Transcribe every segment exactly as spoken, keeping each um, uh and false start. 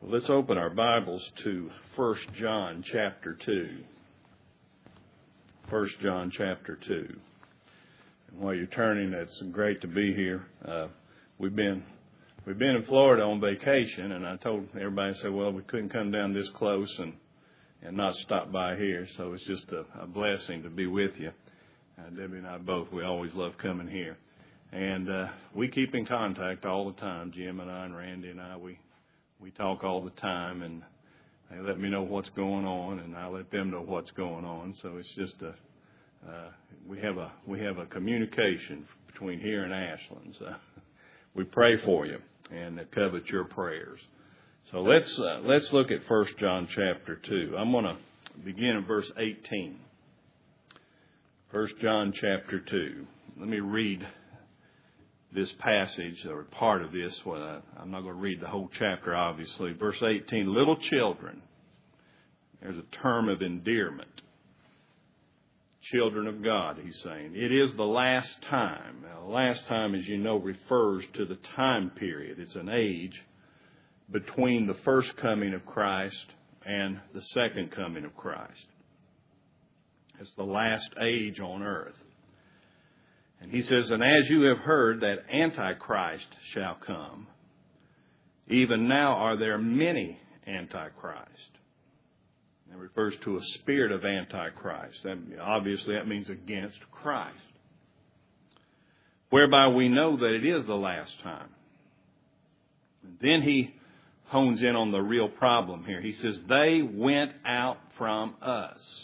Let's open our Bibles to First John chapter two. First John chapter two. And while you're turning, it's great to be here. Uh, we've been we've been in Florida on vacation, and I told everybody, I said, well, we couldn't come down this close and, and not stop by here. So it's just a, a blessing to be with you. Uh, Debbie and I both, we always love coming here. And uh, we keep in contact all the time. Jim and I and Randy and I, we We talk all the time, and they let me know what's going on, and I let them know what's going on. So it's just a uh, we have a we have a communication between here and Ashland. So we pray for you and covet your prayers. So let's uh, let's look at First John chapter two. I'm going to begin in verse eighteen. First John chapter two. Let me read this passage, or part of this. Well, I'm not going to read the whole chapter, obviously. Verse eighteen, little children. There's a term of endearment. Children of God, he's saying. It is the last time. Now, the last time, as you know, refers to the time period. It's an age between the first coming of Christ and the second coming of Christ. It's the last age on earth. And he says, and as you have heard that Antichrist shall come, even now are there many Antichrist. That refers to a spirit of Antichrist. That, obviously, that means against Christ. Whereby we know that it is the last time. And then he hones in on the real problem here. He says, they went out from us,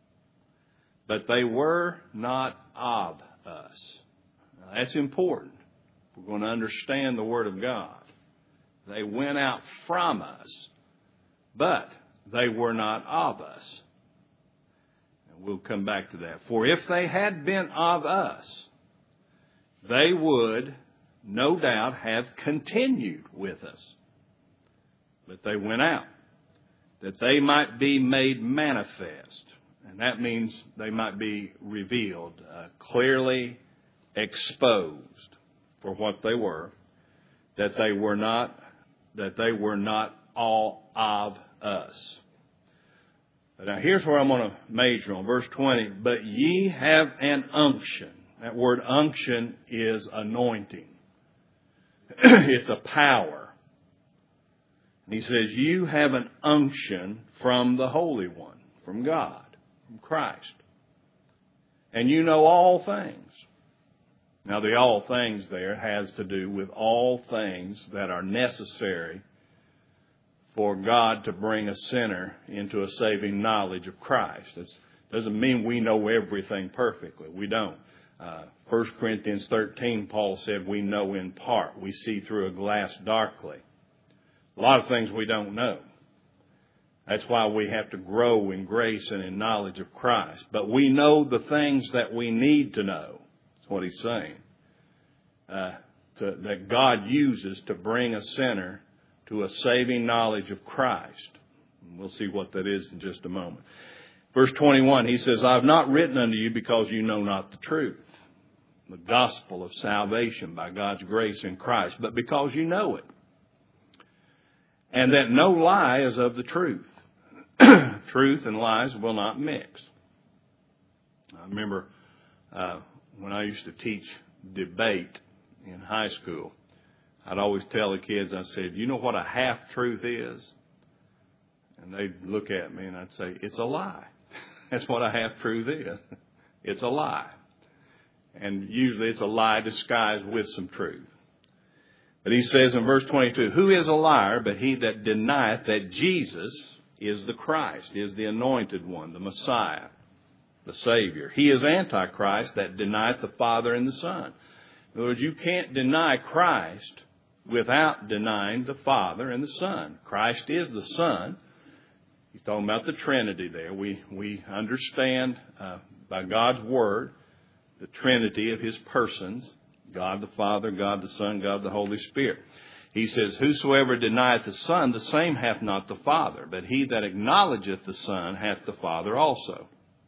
but they were not of us. Now, that's important. We're going to understand the Word of God. They went out from us, but they were not of us. And we'll come back to that. For if they had been of us, they would no doubt have continued with us. But they went out, that they might be made manifest. And that means they might be revealed, uh, clearly exposed for what they were, that they were not, that they were not all of us. Now here's where I'm going to major on, verse twenty. But ye have an unction. That word unction is anointing. It's a power. And he says, you have an unction from the Holy One, from God. Christ. And you know all things. Now the all things there has to do with all things that are necessary for God to bring a sinner into a saving knowledge of Christ. It doesn't mean we know everything perfectly. We don't. Uh, First Corinthians thirteen, Paul said we know in part. We see through a glass darkly. A lot of things we don't know. That's why we have to grow in grace and in knowledge of Christ. But we know the things that we need to know. That's what he's saying. Uh, to, that God uses to bring a sinner to a saving knowledge of Christ. And we'll see what that is in just a moment. Verse twenty-one, he says, I have not written unto you because you know not the truth, the gospel of salvation by God's grace in Christ, but because you know it. And that no lie is of the truth. Truth and lies will not mix. I remember uh, when I used to teach debate in high school, I'd always tell the kids, I said, you know what a half-truth is? And they'd look at me and I'd say, it's a lie. That's what a half-truth is. It's a lie. And usually it's a lie disguised with some truth. But he says in verse twenty-two, who is a liar but he that denieth that Jesus is the Christ, is the anointed one, the Messiah, the Savior. He is Antichrist that denieth the Father and the Son. In other words, you can't deny Christ without denying the Father and the Son. Christ is the Son. He's talking about the Trinity there. We, we understand uh, by God's Word the Trinity of His persons. God the Father, God the Son, God the Holy Spirit. He says, whosoever denieth the Son, the same hath not the Father. But he that acknowledgeth the Son hath the Father also.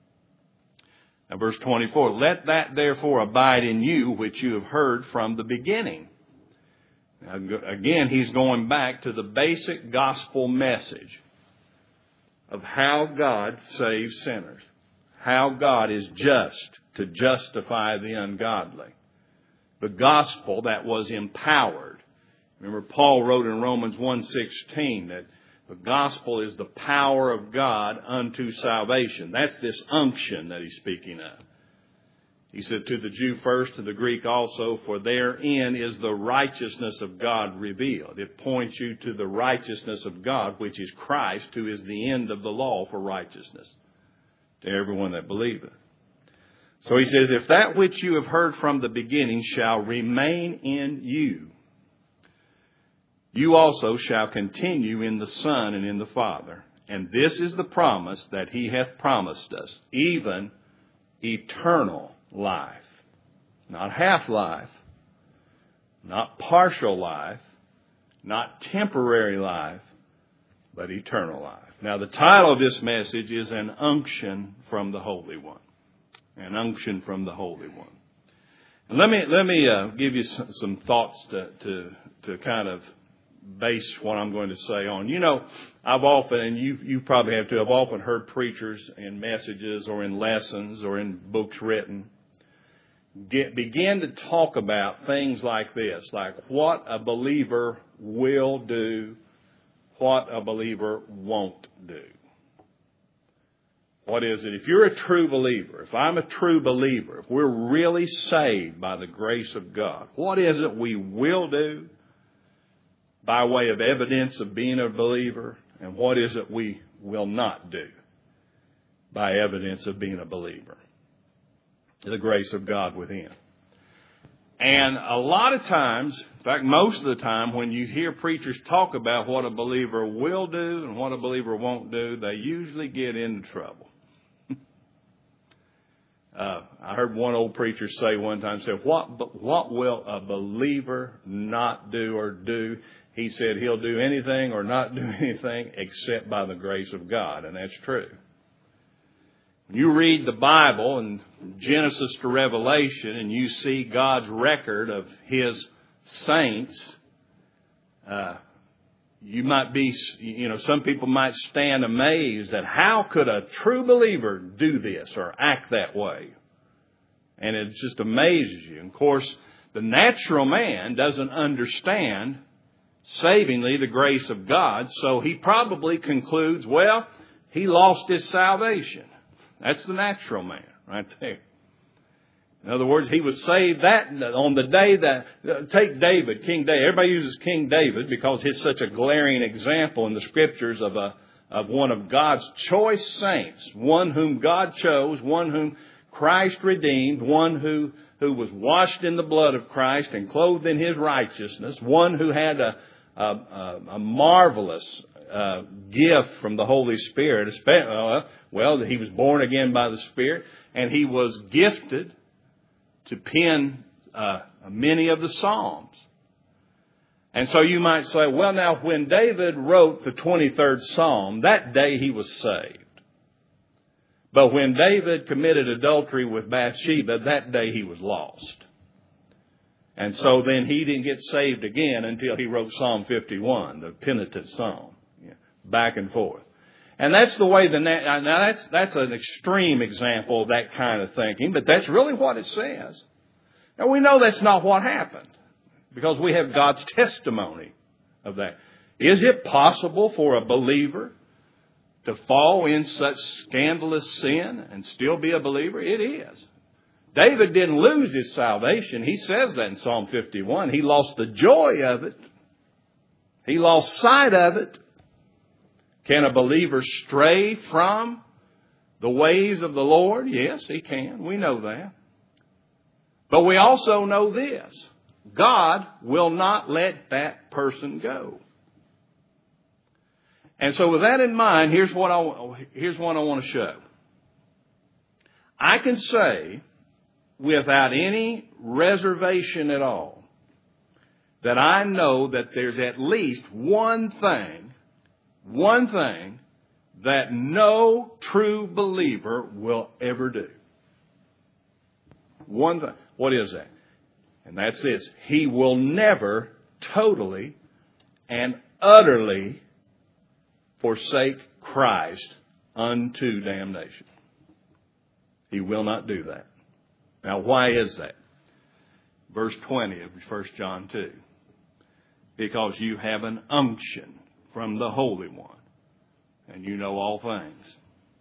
Now verse twenty-four, let that therefore abide in you which you have heard from the beginning. Now, again, he's going back to the basic gospel message of how God saves sinners, how God is just to justify the ungodly. The gospel that was empowered. Remember, Paul wrote in Romans one sixteen that the gospel is the power of God unto salvation. That's this unction that he's speaking of. He said, to the Jew first, to the Greek also, for therein is the righteousness of God revealed. It points you to the righteousness of God, which is Christ, who is the end of the law for righteousness to everyone that believeth. So he says, if that which you have heard from the beginning shall remain in you, you also shall continue in the Son and in the Father. And this is the promise that he hath promised us, even eternal life. Not half life, not partial life, not temporary life, but eternal life. Now, the title of this message is An Unction from the Holy One. An unction from the Holy One. And let me let me uh, give you some, some thoughts to, to to kind of base what I'm going to say on. You know, I've often, and you you probably have too, I've often heard preachers in messages or in lessons or in books written get begin to talk about things like this, like what a believer will do, what a believer won't do. What is it? If you're a true believer, if I'm a true believer, if we're really saved by the grace of God, what is it we will do by way of evidence of being a believer? And what is it we will not do by evidence of being a believer? The grace of God within. And a lot of times, in fact, most of the time, when you hear preachers talk about what a believer will do and what a believer won't do, they usually get into trouble. Uh, I heard one old preacher say one time, said, what, what will a believer not do or do? He said he'll do anything or not do anything except by the grace of God. And that's true. When you read the Bible and Genesis to Revelation and you see God's record of His saints, uh, you might be, you know, some people might stand amazed at how could a true believer do this or act that way. And it just amazes you. And of course, the natural man doesn't understand savingly the grace of God, so he probably concludes, well, he lost his salvation. That's the natural man right there. In other words, he was saved that on the day that, take David, King David. Everybody uses King David because he's such a glaring example in the scriptures of a of one of God's choice saints, one whom God chose, one whom Christ redeemed, one who, who was washed in the blood of Christ and clothed in His righteousness, one who had a, a, a marvelous uh, gift from the Holy Spirit. Well, he was born again by the Spirit, and he was gifted to pen uh, many of the Psalms. And so you might say, well, now, when David wrote the twenty-third Psalm, that day he was saved. But when David committed adultery with Bathsheba, that day he was lost. And so then he didn't get saved again until he wrote Psalm fifty-one, the penitent psalm, yeah, back and forth. And that's the way the, now that's, that's an extreme example of that kind of thinking, but that's really what it says. Now we know that's not what happened because we have God's testimony of that. Is it possible for a believer to fall in such scandalous sin and still be a believer? It is. David didn't lose his salvation. He says that in Psalm fifty-one. He lost the joy of it. He lost sight of it. Can a believer stray from the ways of the Lord? Yes, he can. We know that. But we also know this. God will not let that person go. And so with that in mind, here's what I, here's what I want to show. I can say without any reservation at all that I know that there's at least one thing, one thing that no true believer will ever do. One thing. What is that? And that's this. He will never totally and utterly forsake Christ unto damnation. He will not do that. Now, why is that? Verse twenty of First John two. Because you have an unction from the Holy One, and you know all things.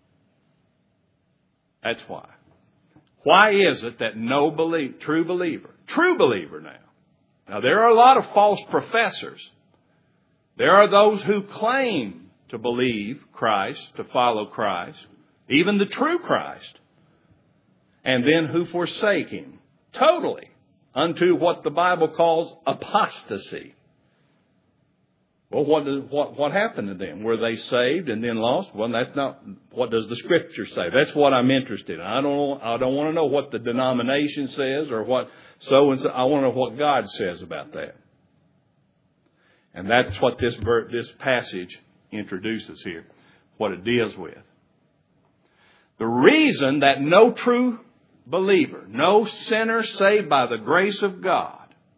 That's why. Why is it that no believe, true believer, true believer now, now there are a lot of false professors. There are those who claim to believe Christ, to follow Christ, even the true Christ, and then who forsake Him totally unto what the Bible calls apostasy. Well, what, does, what, what happened to them? Were they saved and then lost? Well, that's not what does the Scripture say. That's what I'm interested in. I don't, I don't want to know what the denomination says or what so and so. I want to know what God says about that. And that's what this, this passage introduces here, what it deals with. The reason that no true believer, no sinner saved by the grace of God,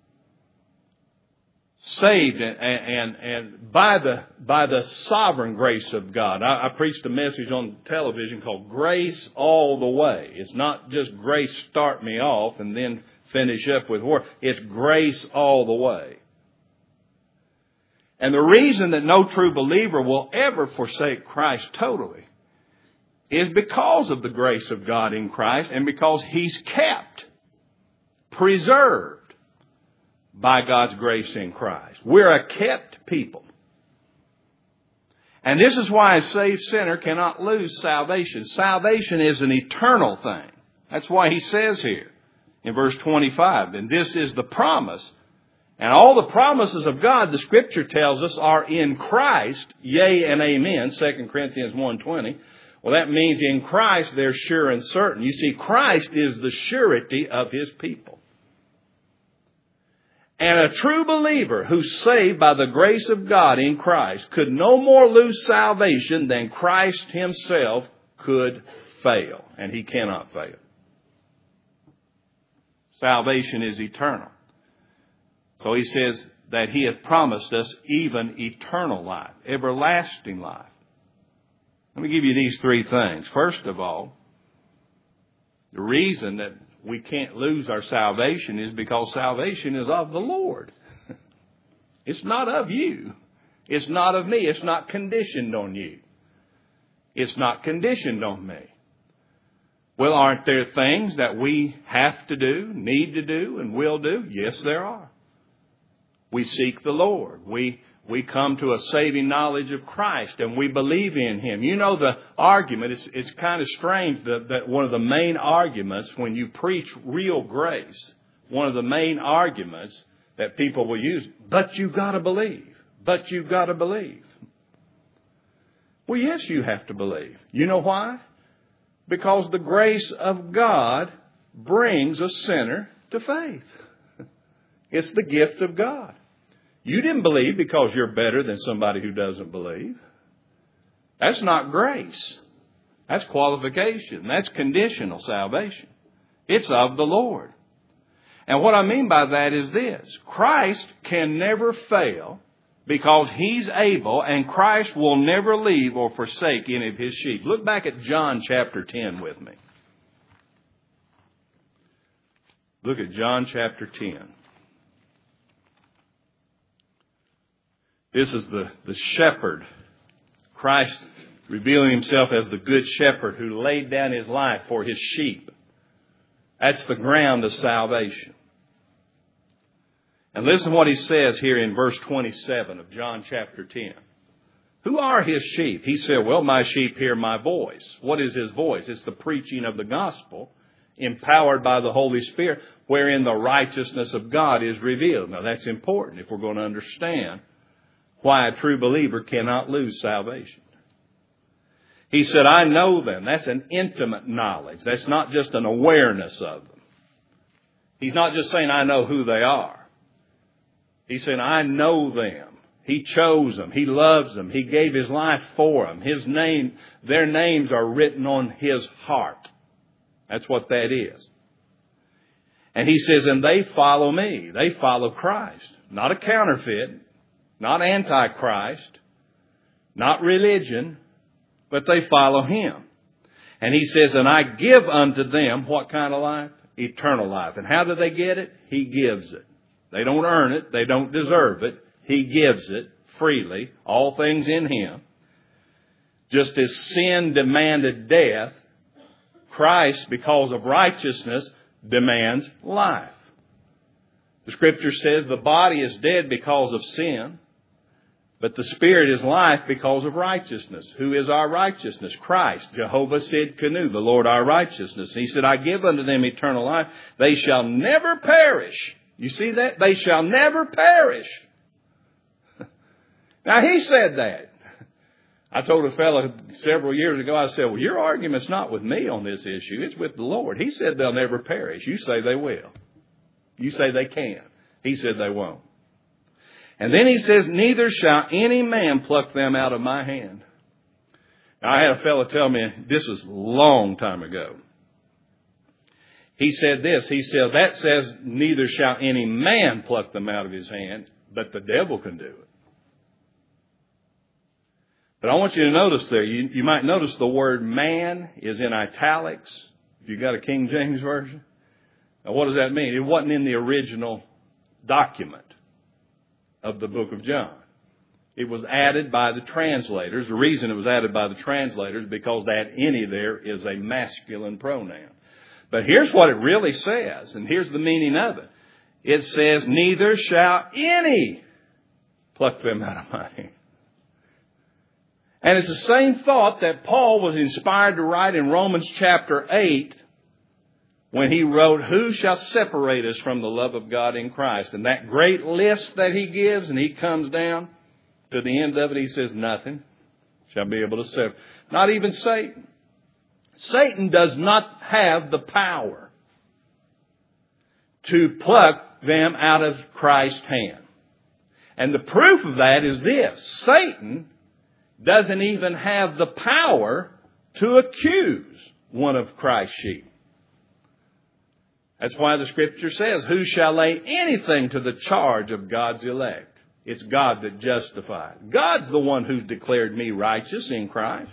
saved and, and, and by the, by the sovereign grace of God. I, I preached a message on television called Grace All the Way. It's not just grace start me off and then finish up with work. It's grace all the way. And the reason that no true believer will ever forsake Christ totally is because of the grace of God in Christ and because He's kept, preserved by God's grace in Christ. We're a kept people. And this is why a saved sinner cannot lose salvation. Salvation is an eternal thing. That's why He says here in verse twenty-five, and this is the promise. And all the promises of God, the Scripture tells us, are in Christ, yea and amen, Second Corinthians one twenty. Well, that means in Christ they're sure and certain. You see, Christ is the surety of His people. And a true believer who's saved by the grace of God in Christ could no more lose salvation than Christ Himself could fail. And He cannot fail. Salvation is eternal. So He says that He has promised us even eternal life, everlasting life. Let me give you these three things. First of all, the reason that we can't lose our salvation is because salvation is of the Lord. It's not of you. It's not of me. It's not conditioned on you. It's not conditioned on me. Well, aren't there things that we have to do, need to do, and will do? Yes, there are. We seek the Lord. We we come to a saving knowledge of Christ, and we believe in Him. You know, the argument, it's, it's kind of strange that, that one of the main arguments when you preach real grace, one of the main arguments that people will use, but you've got to believe. But you've got to believe. Well, yes, you have to believe. You know why? Because the grace of God brings a sinner to faith. It's the gift of God. You didn't believe because you're better than somebody who doesn't believe. That's not grace. That's qualification. That's conditional salvation. It's of the Lord. And what I mean by that is this. Christ can never fail because He's able, and Christ will never leave or forsake any of His sheep. Look back at John chapter ten with me. Look at John chapter ten. This is the, the shepherd. Christ revealing Himself as the good shepherd who laid down His life for His sheep. That's the ground of salvation. And listen to what He says here in verse twenty-seven of John chapter ten. Who are His sheep? He said, well, my sheep hear my voice. What is His voice? It's the preaching of the gospel, empowered by the Holy Spirit, wherein the righteousness of God is revealed. Now, that's important if we're going to understand why a true believer cannot lose salvation. He said, I know them. That's an intimate knowledge. That's not just an awareness of them. He's not just saying, I know who they are. He said, I know them. He chose them. He loves them. He gave His life for them. His name, their names are written on His heart. That's what that is. And he says, and they follow me. They follow Christ. Not a counterfeit, not antichrist, not religion, but they follow him. And he says, and I give unto them what kind of life? Eternal life. And how do they get it? He gives it. They don't earn it. They don't deserve it. He gives it freely. All things in him. Just as sin demanded death, Christ, because of righteousness, demands life. The Scripture says the body is dead because of sin, but the Spirit is life because of righteousness. Who is our righteousness? Christ, Jehovah Sidkenu, the Lord our righteousness. He said, I give unto them eternal life. They shall never perish. You see that? They shall never perish. Now, he said that. I told a fellow several years ago, I said, well, your argument's not with me on this issue. It's with the Lord. He said they'll never perish. You say they will. You say they can. He said they won't. And then he says, neither shall any man pluck them out of my hand. Now, I had a fellow tell me, this was a long time ago. He said this, he said, that says, neither shall any man pluck them out of his hand, but the devil can do it. But I want you to notice there, you, you might notice the word man is in italics. If you've got a King James Version. Now, what does that mean? It wasn't in the original document of the book of John. It was added by the translators. The reason it was added by the translators is because that any there is a masculine pronoun. But here's what it really says, and here's the meaning of it. It says, neither shall any pluck them out of my hand. And it's the same thought that Paul was inspired to write in Romans chapter eight when he wrote, who shall separate us from the love of God in Christ? And that great list that he gives, and he comes down to the end of it, he says, nothing shall be able to separate. Not even Satan. Satan does not have the power to pluck them out of Christ's hand. And the proof of that is this. Satan doesn't even have the power to accuse one of Christ's sheep. That's why the Scripture says, who shall lay anything to the charge of God's elect? It's God that justifies. God's the one who's declared me righteous in Christ.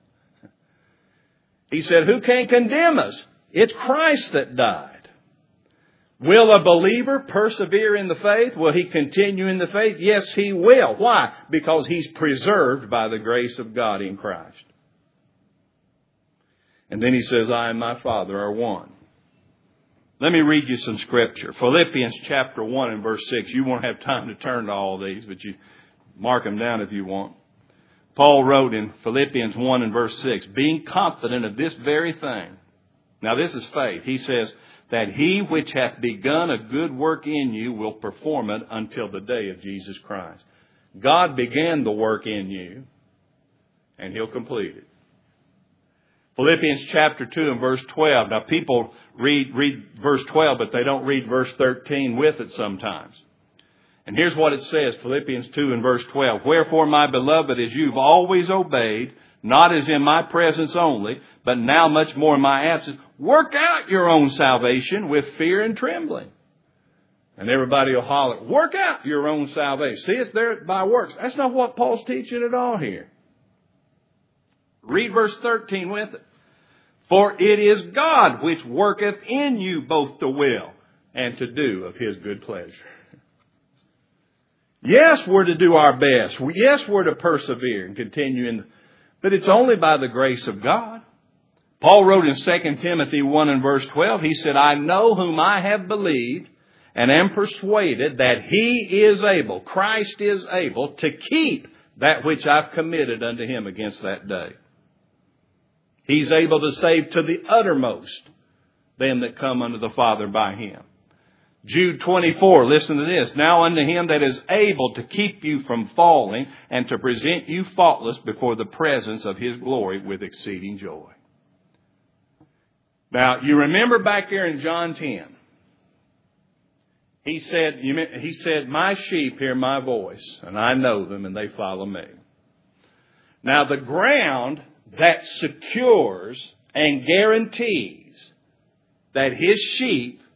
He said, who can condemn us? It's Christ that died. Will a believer persevere in the faith? Will he continue in the faith? Yes, he will. Why? Because he's preserved by the grace of God in Christ. And then he says, I and my Father are one. Let me read you some scripture. Philippians chapter one and verse six. You won't have time to turn to all these, but you mark them down if you want. Paul wrote in Philippians one and verse six, being confident of this very thing. Now this is faith. He says, that he which hath begun a good work in you will perform it until the day of Jesus Christ. God began the work in you, and he'll complete it. Philippians chapter two and verse twelve. Now people read, read verse twelve, but they don't read verse thirteen with it sometimes. And here's what it says, Philippians two and verse twelve. Wherefore, my beloved, as you've always obeyed, not as in my presence only, but now much more in my absence, work out your own salvation with fear and trembling. And everybody will holler, work out your own salvation. See, it's there by works. That's not what Paul's teaching at all here. Read verse thirteen with it. For it is God which worketh in you both to will and to do of his good pleasure. Yes, we're to do our best. Yes, we're to persevere and continue in, but it's only by the grace of God. Paul wrote in Second Timothy one and verse twelve, he said, I know whom I have believed and am persuaded that he is able, Christ is able, to keep that which I've committed unto him against that day. He's able to save to the uttermost them that come unto the Father by him. Jude twenty-four, listen to this. Now unto him that is able to keep you from falling and to present you faultless before the presence of his glory with exceeding joy. Now, you remember back there in John ten, he said, he said, my sheep hear my voice, and I know them, and they follow me. Now, the ground that secures and guarantees that his sheep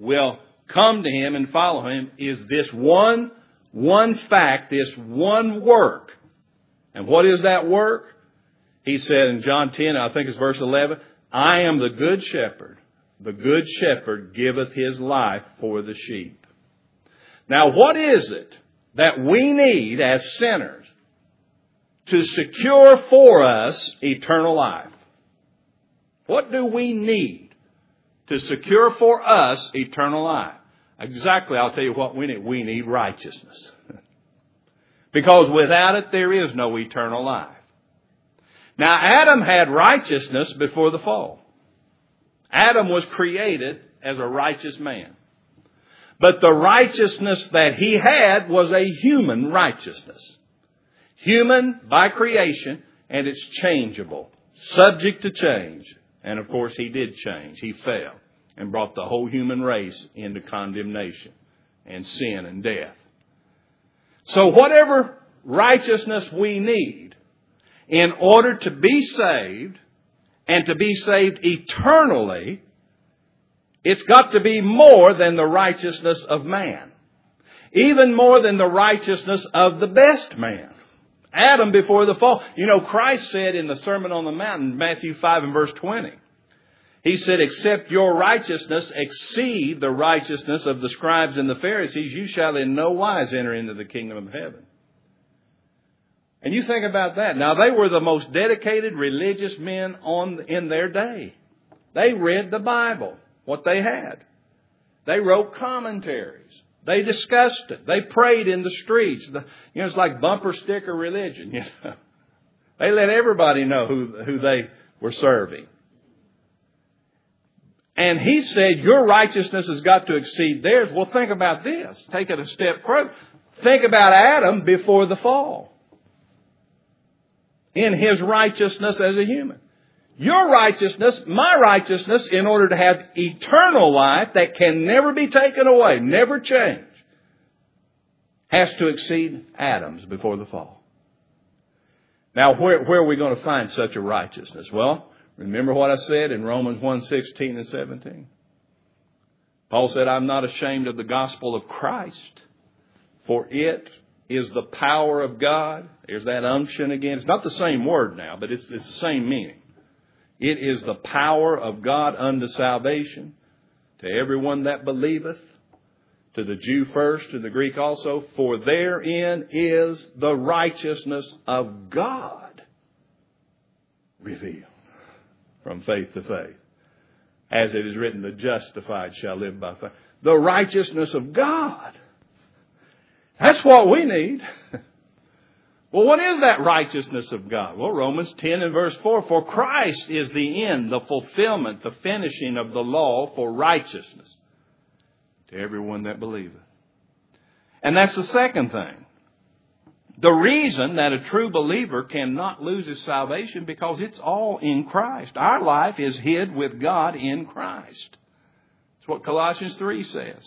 will come to Him and follow Him is this one, one fact, this one work. And what is that work? He said in John ten, I think it's verse eleven, I am the good shepherd. The good shepherd giveth his life for the sheep. Now, what is it that we need as sinners to secure for us eternal life? What do we need to secure for us eternal life? Exactly, I'll tell you what we need. We need righteousness. Because without it, there is no eternal life. Now, Adam had righteousness before the fall. Adam was created as a righteous man. But the righteousness that he had was a human righteousness. Human by creation, and it's changeable, subject to change. And of course, he did change. He fell and brought the whole human race into condemnation and sin and death. So whatever righteousness we need in order to be saved and to be saved eternally, it's got to be more than the righteousness of man. Even more than the righteousness of the best man. Adam before the fall. You know, Christ said in the Sermon on the Mount in Matthew five and verse twenty, He said, except your righteousness exceed the righteousness of the scribes and the Pharisees, you shall in no wise enter into the kingdom of heaven. And you think about that. Now, they were the most dedicated religious men on in their day. They read the Bible, what they had. They wrote commentaries. They discussed it. They prayed in the streets. The, you know, it's like bumper sticker religion. You know, they let everybody know who, who they were serving. And he said, your righteousness has got to exceed theirs. Well, think about this. Take it a step further. Think about Adam before the fall. In his righteousness as a human. Your righteousness, my righteousness, in order to have eternal life that can never be taken away, never change, has to exceed Adam's before the fall. Now, where, where are we going to find such a righteousness? Well, remember what I said in Romans one sixteen and seventeen. Paul said, I'm not ashamed of the gospel of Christ, for it is the power of God. There's that unction again. It's not the same word now, but it's, it's the same meaning. It is the power of God unto salvation to everyone that believeth, to the Jew first, to the Greek also. For therein is the righteousness of God revealed from faith to faith. As it is written, the justified shall live by faith. The righteousness of God. That's what we need. Well, what is that righteousness of God? Well, Romans ten and verse four, for Christ is the end, the fulfillment, the finishing of the law for righteousness to everyone that believeth. And that's the second thing. The reason that a true believer cannot lose his salvation, because it's all in Christ. Our life is hid with God in Christ. That's what Colossians three says.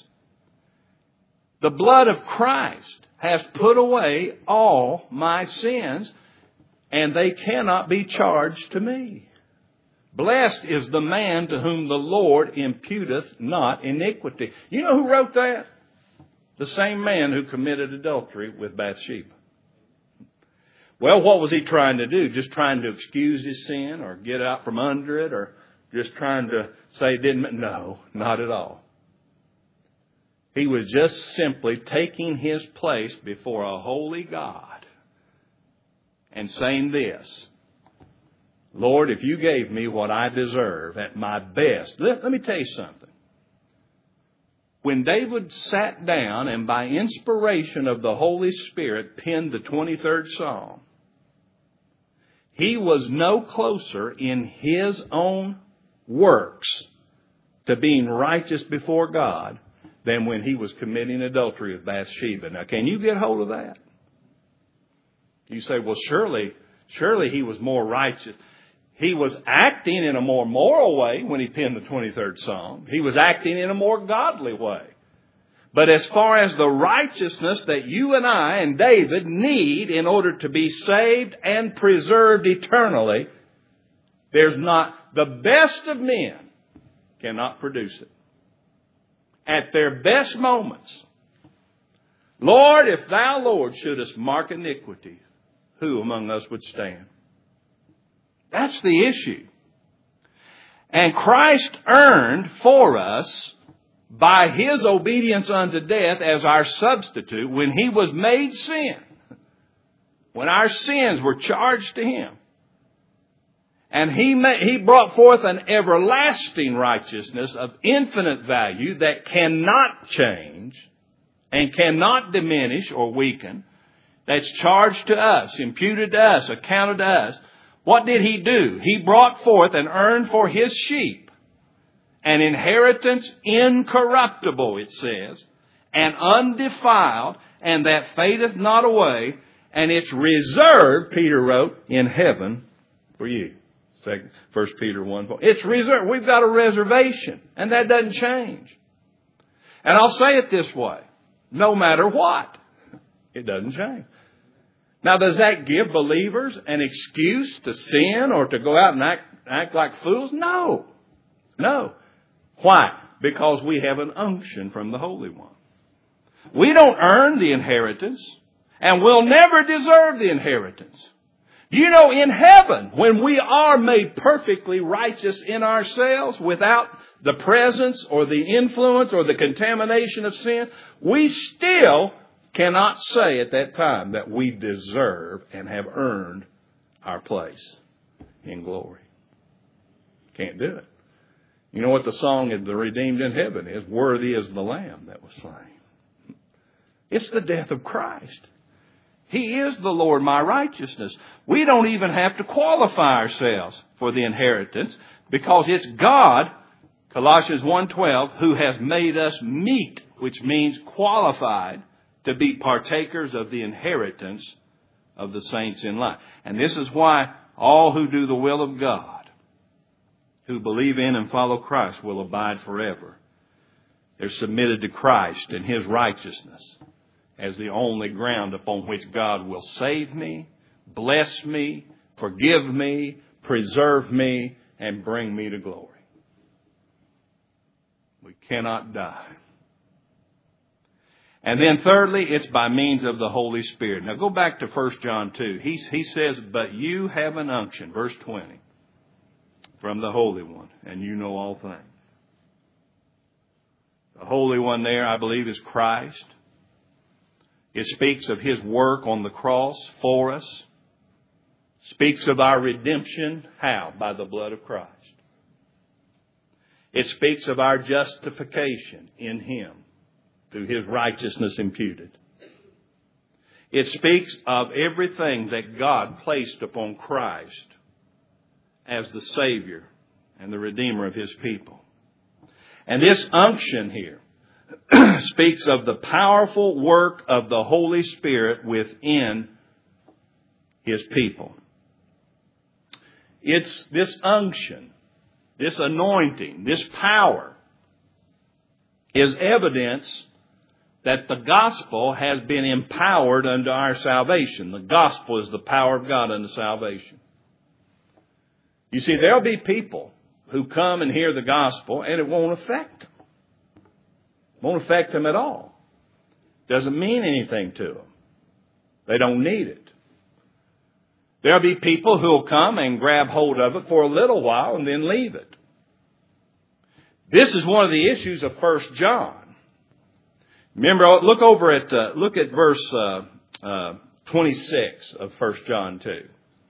The blood of Christ has put away all my sins, and they cannot be charged to me. Blessed is the man to whom the Lord imputeth not iniquity. You know who wrote that? The same man who committed adultery with Bathsheba. Well, what was he trying to do? Just trying to excuse his sin or get out from under it, or just trying to say it didn't? No, not at all. He was just simply taking his place before a holy God and saying this, Lord, if you gave me what I deserve at my best. Let, let me tell you something. When David sat down and by inspiration of the Holy Spirit penned the twenty-third Psalm, he was no closer in his own works to being righteous before God than when he was committing adultery with Bathsheba. Now, can you get hold of that? You say, well, surely, surely he was more righteous. He was acting in a more moral way when he penned the twenty-third Psalm. He was acting in a more godly way. But as far as the righteousness that you and I and David need in order to be saved and preserved eternally, there's not, the best of men cannot produce it. at their best moments, Lord, if thou, Lord, shouldest mark iniquity, who among us would stand? That's the issue. And Christ earned for us, by His obedience unto death as our substitute, when He was made sin, when our sins were charged to Him, and He made, He brought forth an everlasting righteousness of infinite value that cannot change and cannot diminish or weaken, that's charged to us, imputed to us, accounted to us. What did He do? He brought forth and earned for His sheep an inheritance incorruptible, it says, and undefiled, and that fadeth not away, and it's reserved, Peter wrote, in heaven for you. Second, First Peter one. It's reserved. We've got a reservation, and that doesn't change. And I'll say it this way. No matter what, it doesn't change. Now, does that give believers an excuse to sin or to go out and act, act like fools? No. No. Why? Because we have an unction from the Holy One. We don't earn the inheritance, and we'll never deserve the inheritance. You know, in heaven, when we are made perfectly righteous in ourselves without the presence or the influence or the contamination of sin, we still cannot say at that time that we deserve and have earned our place in glory. Can't do it. You know what the song of the redeemed in heaven is? Worthy is the Lamb that was slain. It's the death of Christ. He is the Lord, my righteousness. We don't even have to qualify ourselves for the inheritance because it's God, Colossians one twelve, who has made us meet, which means qualified to be partakers of the inheritance of the saints in light. And this is why all who do the will of God, who believe in and follow Christ, will abide forever. They're submitted to Christ and His righteousness as the only ground upon which God will save me, bless me, forgive me, preserve me, and bring me to glory. We cannot die. And then thirdly, it's by means of the Holy Spirit. Now go back to First John two. He, he says, but you have an unction, verse twenty, from the Holy One, and you know all things. The Holy One there, I believe, is Christ. It speaks of His work on the cross for us. Speaks of our redemption. How? By the blood of Christ. It speaks of our justification in Him through His righteousness imputed. It speaks of everything that God placed upon Christ as the Savior and the Redeemer of His people. And this unction here speaks of the powerful work of the Holy Spirit within His people. It's this unction, this anointing, this power is evidence that the gospel has been empowered unto our salvation. The gospel is the power of God unto salvation. You see, there'll be people who come and hear the gospel and it won't affect them. Won't affect them at all. Doesn't mean anything to them. They don't need it. There'll be people who'll come and grab hold of it for a little while and then leave it. This is one of the issues of First John. Remember, look over at uh, look at verse uh, uh, twenty-six of First John two.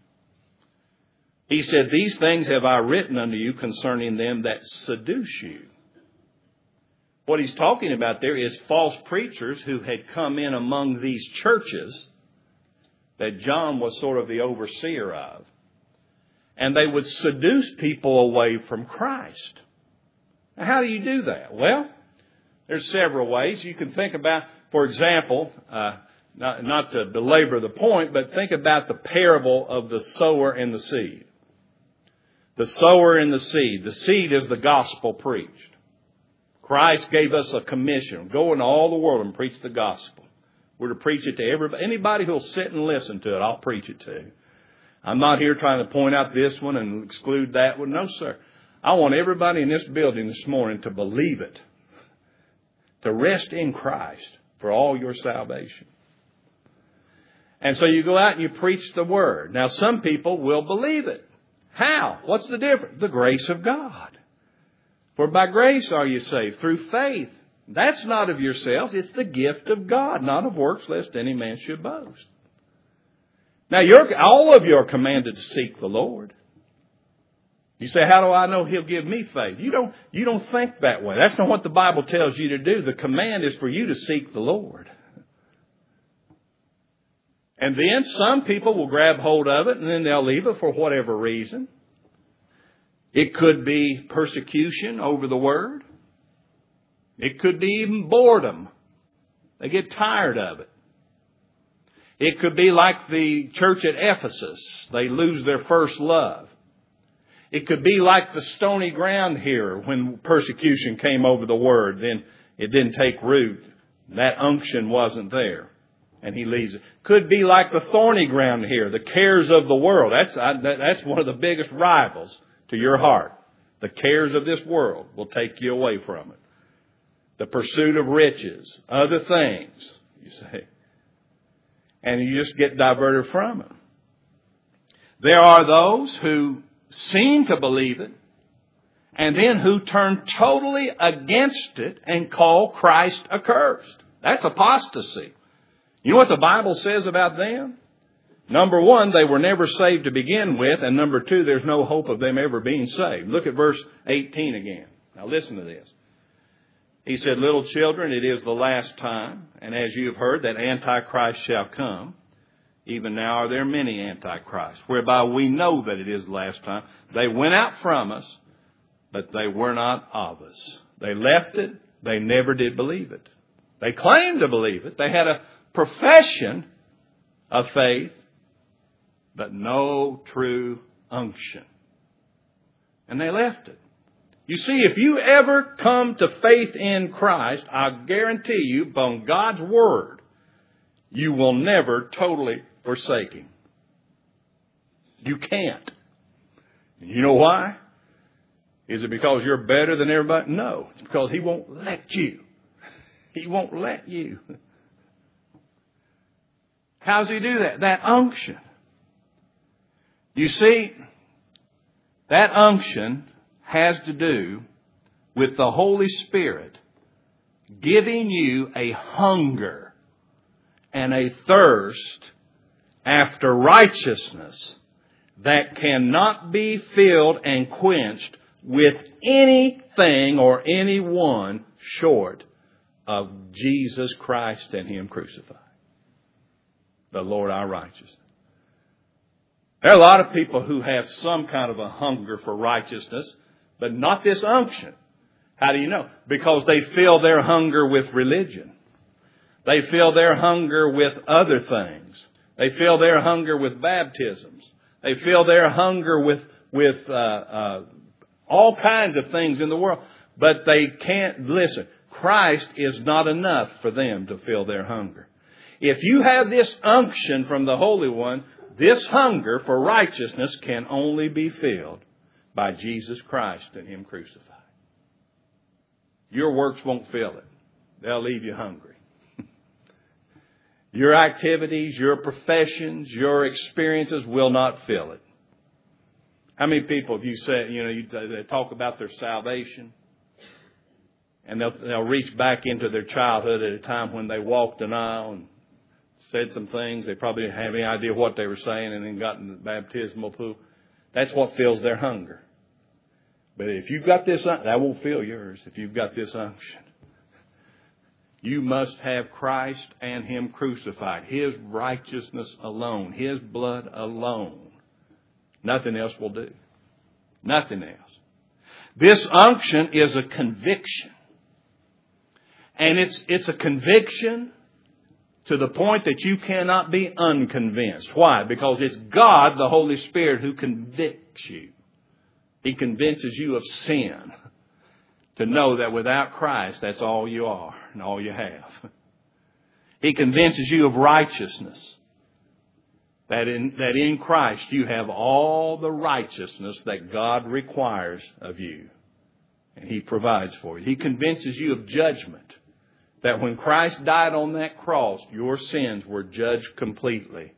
He said, "These things have I written unto you concerning them that seduce you." What he's talking about there is false preachers who had come in among these churches that John was sort of the overseer of. And they would seduce people away from Christ. Now, how do you do that? Well, there's several ways. You can think about, for example, uh, not, not to belabor the point, but think about the parable of the sower and the seed. The sower and the seed. The seed is the gospel preached. Christ gave us a commission. Go into all the world and preach the gospel. We're to preach it to everybody. Anybody who'll sit and listen to it, I'll preach it to. I'm not here trying to point out this one and exclude that one. No, sir. I want everybody in this building this morning to believe it. To rest in Christ for all your salvation. And so you go out and you preach the Word. Now some people will believe it. How? What's the difference? The grace of God. For by grace are you saved, through faith. That's not of yourselves. It's the gift of God, not of works, lest any man should boast. Now, you're, all of you are commanded to seek the Lord. You say, how do I know He'll give me faith? You don't, you don't think that way. That's not what the Bible tells you to do. The command is for you to seek the Lord. And then some people will grab hold of it and then they'll leave it for whatever reason. It could be persecution over the Word. It could be even boredom. They get tired of it. It could be like the church at Ephesus. They lose their first love. It could be like the stony ground here when persecution came over the Word. Then it didn't take root. That unction wasn't there. And he leaves it. Could be like the thorny ground here, the cares of the world. That's, that's one of the biggest rivals to your heart. The cares of this world will take you away from it. The pursuit of riches, other things, you say. And you just get diverted from it. There are those who seem to believe it and then who turn totally against it and call Christ accursed. That's apostasy. You know what the Bible says about them? Number one, they were never saved to begin with. And number two, there's no hope of them ever being saved. Look at verse eighteen again. Now listen to this. He said, little children, it is the last time. And as you have heard, that Antichrist shall come. Even now are there many Antichrists, whereby we know that it is the last time. They went out from us, but they were not of us. They left it. They never did believe it. They claimed to believe it. They had a profession of faith, but no true unction. And they left it. You see, if you ever come to faith in Christ, I guarantee you, upon God's Word, you will never totally forsake Him. You can't. You know why? Is it because you're better than everybody? No. It's because He won't let you. He won't let you. How does He do that? That unction. You see, that unction has to do with the Holy Spirit giving you a hunger and a thirst after righteousness that cannot be filled and quenched with anything or anyone short of Jesus Christ and Him crucified. The Lord our righteousness. There are a lot of people who have some kind of a hunger for righteousness, but not this unction. How do you know? Because they fill their hunger with religion. They fill their hunger with other things. They fill their hunger with baptisms. They fill their hunger with, with uh, uh, all kinds of things in the world. But they can't, listen, Christ is not enough for them to fill their hunger. If you have this unction from the Holy One, this hunger for righteousness can only be filled by Jesus Christ and Him crucified. Your works won't fill it. They'll leave you hungry. Your activities, your professions, your experiences will not fill it. How many people have you said, you know, you, they talk about their salvation and they'll, they'll reach back into their childhood at a time when they walked an aisle and said some things. They probably didn't have any idea what they were saying and then got in the baptismal pool. That's what fills their hunger. But if you've got this, that won't fill yours if you've got this unction. You must have Christ and Him crucified. His righteousness alone. His blood alone. Nothing else will do. Nothing else. This unction is a conviction. And it's, it's a conviction to the point that you cannot be unconvinced. Why? Because it's God, the Holy Spirit, who convicts you. He convinces you of sin. To know that without Christ, that's all you are and all you have. He convinces you of righteousness. That in, that in Christ you have all the righteousness that God requires of you. And He provides for you. He convinces you of judgment. that when Christ died on that cross, your sins were judged completely.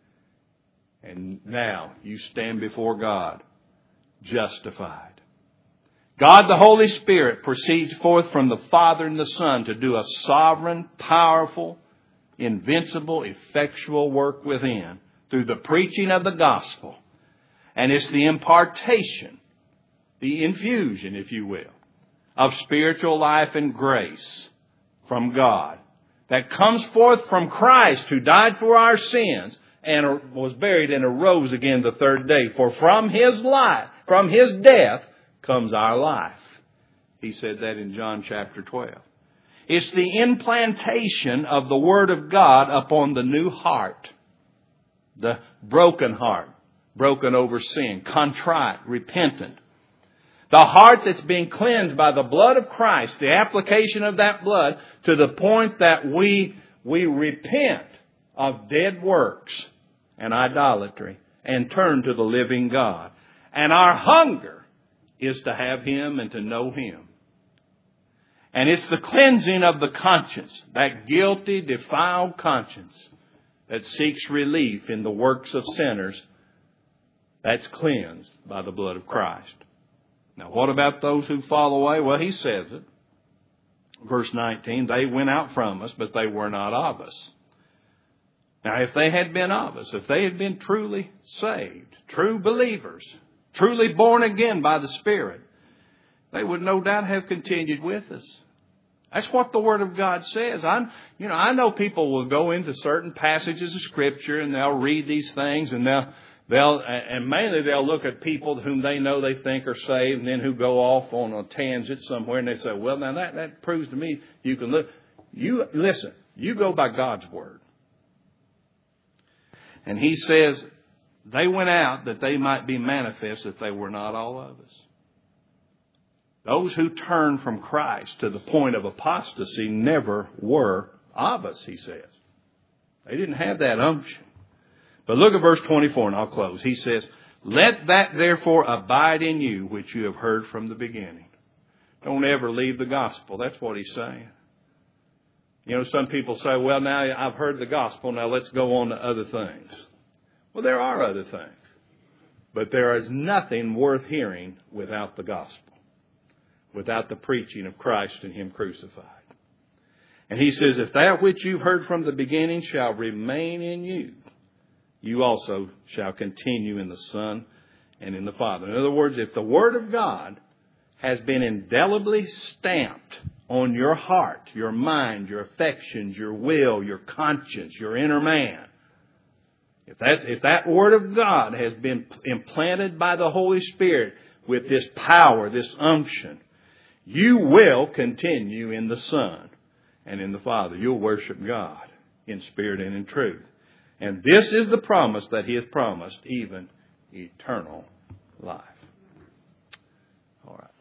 And now you stand before God justified. God the Holy Spirit proceeds forth from the Father and the Son to do a sovereign, powerful, invincible, effectual work within through the preaching of the gospel. And it's the impartation, the infusion, if you will, of spiritual life and grace from God that comes forth from Christ, who died for our sins and was buried and arose again the third day. For from His life, from His death, comes our life. He said that in John chapter twelve. It's the implantation of the Word of God upon the new heart, the broken heart, broken over sin, contrite, repentant. The heart that's being cleansed by the blood of Christ, the application of that blood to the point that we, we repent of dead works and idolatry and turn to the living God. And our hunger is to have Him and to know Him. And it's the cleansing of the conscience, that guilty, defiled conscience that seeks relief in the works of sinners, that's cleansed by the blood of Christ. Now, what about those who fall away? Well, He says it. Verse nineteen, they went out from us, but they were not of us. Now, if they had been of us, if they had been truly saved, true believers, truly born again by the Spirit, they would no doubt have continued with us. That's what the Word of God says. I'm, you know, I know people will go into certain passages of Scripture and they'll read these things and they'll, they'll, and mainly they'll look at people whom they know they think are saved and then who go off on a tangent somewhere and they say, well, now that, that proves to me you can look. You, listen, you go by God's Word. And He says, they went out that they might be manifest that they were not all of us. Those who turn from Christ to the point of apostasy never were of us, He says. They didn't have that unction. But look at verse twenty-four and I'll close. He says, let that therefore abide in you which you have heard from the beginning. Don't ever leave the gospel. That's what He's saying. You know, some people say, well, now I've heard the gospel. Now let's go on to other things. Well, there are other things. But there is nothing worth hearing without the gospel, without the preaching of Christ and Him crucified. And He says, if that which you've heard from the beginning shall remain in you, you also shall continue in the Son and in the Father. In other words, if the Word of God has been indelibly stamped on your heart, your mind, your affections, your will, your conscience, your inner man, if that's, if that Word of God has been implanted by the Holy Spirit with this power, this unction, you will continue in the Son and in the Father. You'll worship God in spirit and in truth. And this is the promise that He hath promised, even eternal life. All right.